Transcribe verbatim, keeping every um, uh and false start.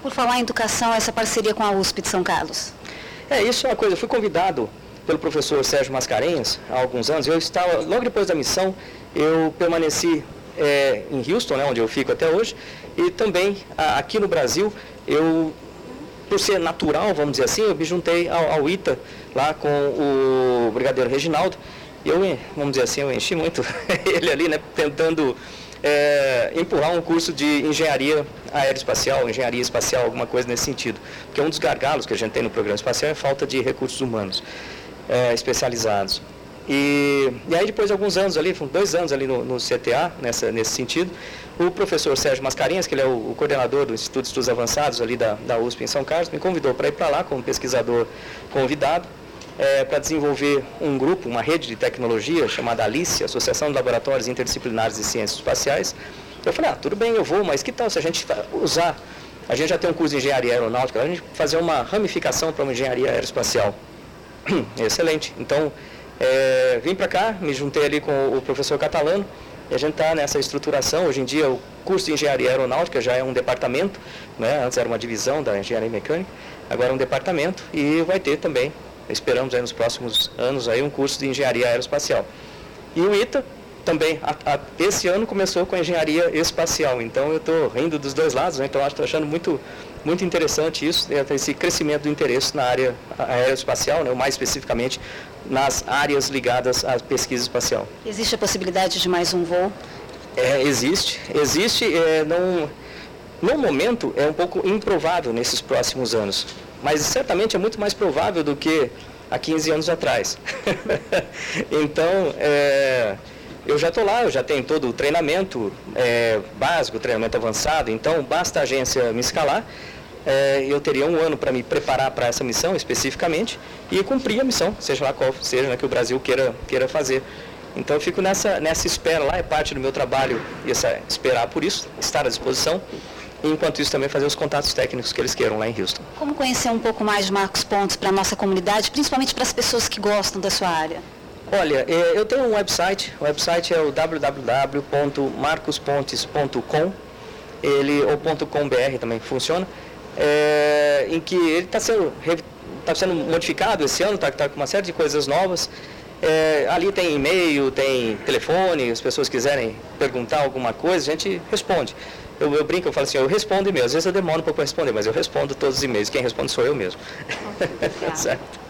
Por falar em educação, essa parceria com a U S P de São Carlos? É, isso é uma coisa, eu fui convidado pelo professor Sérgio Mascarenhas há alguns anos. Eu estava, logo depois da missão, eu permaneci é, em Houston, né, onde eu fico até hoje, e também a, aqui no Brasil, eu, por ser natural, vamos dizer assim, eu me juntei ao, ao I T A, lá com o brigadeiro Reginaldo, e eu, vamos dizer assim, eu enchi muito ele ali, né, tentando é, empurrar um curso de engenharia aeroespacial, engenharia espacial, alguma coisa nesse sentido. Porque um dos gargalos que a gente tem no programa espacial é a falta de recursos humanos é, especializados. E, e aí depois de alguns anos ali, foram dois anos ali no, no C T A, nessa, nesse sentido, o professor Sérgio Mascarenhas, que ele é o, o coordenador do Instituto de Estudos Avançados ali da, da U S P em São Carlos, me convidou para ir para lá como pesquisador convidado, é, para desenvolver um grupo, uma rede de tecnologia chamada ALICE, Associação de Laboratórios Interdisciplinares de Ciências Espaciais. Eu falei, ah, tudo bem, eu vou, mas que tal se a gente usar, a gente já tem um curso de engenharia aeronáutica, a gente fazer uma ramificação para uma engenharia aeroespacial. Excelente. Então, é, vim para cá, me juntei ali com o professor Catalano, e a gente está nessa estruturação. Hoje em dia, o curso de engenharia aeronáutica já é um departamento, né? Antes era uma divisão da engenharia mecânica, agora é um departamento, e vai ter também, esperamos aí nos próximos anos, aí, um curso de engenharia aeroespacial. E o I T A também, a, a, esse ano começou com a engenharia espacial, então eu estou rindo dos dois lados, né? Então estou achando muito, muito interessante isso, esse crescimento do interesse na área aeroespacial, né? Mais especificamente nas áreas ligadas à pesquisa espacial. Existe a possibilidade de mais um voo? É, existe, existe, é, não, no momento é um pouco improvável nesses próximos anos, mas certamente é muito mais provável do que há quinze anos atrás. Então, é, eu já estou lá, eu já tenho todo o treinamento é, básico, treinamento avançado, então basta a agência me escalar, é, eu teria um ano para me preparar para essa missão especificamente e cumprir a missão, seja lá qual seja, né, que o Brasil queira, queira fazer. Então eu fico nessa, nessa espera lá, é parte do meu trabalho essa, esperar por isso, estar à disposição, e enquanto isso também fazer os contatos técnicos que eles queiram lá em Houston. Como conhecer um pouco mais de Marcos Pontes para a nossa comunidade, principalmente para as pessoas que gostam da sua área? Olha, eu tenho um website, o website é o w w w ponto marcos pontes ponto com, ele, ou .com.br também funciona, é, em que ele está sendo, tá sendo modificado esse ano, está tá com uma série de coisas novas. É, ali tem e-mail, tem telefone, as pessoas quiserem perguntar alguma coisa, a gente responde. Eu, eu brinco, eu falo assim, eu respondo e-mail, às vezes eu demoro um pouco para responder, mas eu respondo todos os e-mails, quem responde sou eu mesmo. Okay, certo.